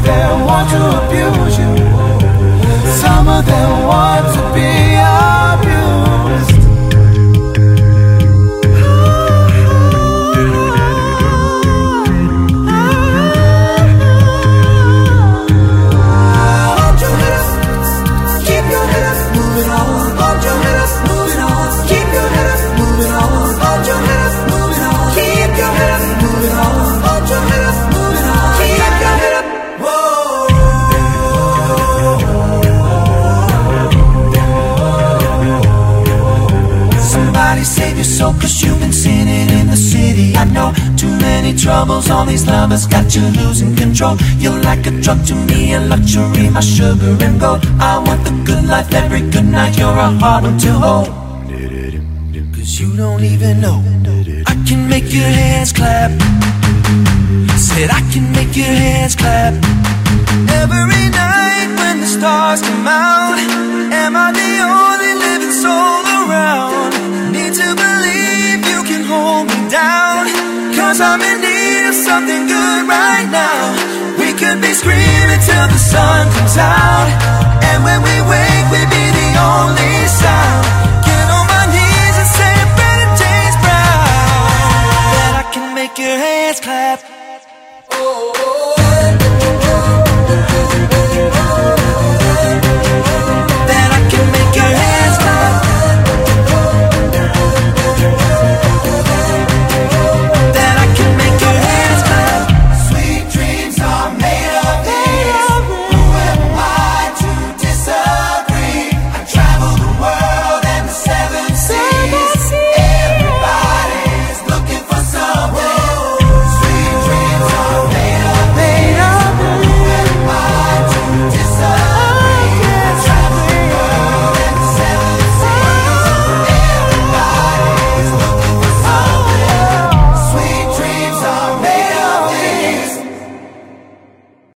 them want to abuse you. Some of them want to be abused. Hold your head up, keep your head up, moving on. Hold your head up, moving on. Keep your head up, moving on. Hold your head up, moving on. Keep your head up, moving on. Hold your head up, moving on. Keep your head up. Somebody save your soul, 'cause you've been sinning in the city. I know too many troubles, all these lovers got you losing control. You're like a drug to me, a luxury, my sugar and gold. I want the good life every good night, you're a hard one to hold. 'Cause you don't even know I can make your hands clap. Said I can make your hands clap. Every night when the stars come out, am I the only living soul around? Need to believe you can hold me down, 'cause I'm in need of something good right now. We could be screaming till the sun comes out, and when we wake we'd be the only sound.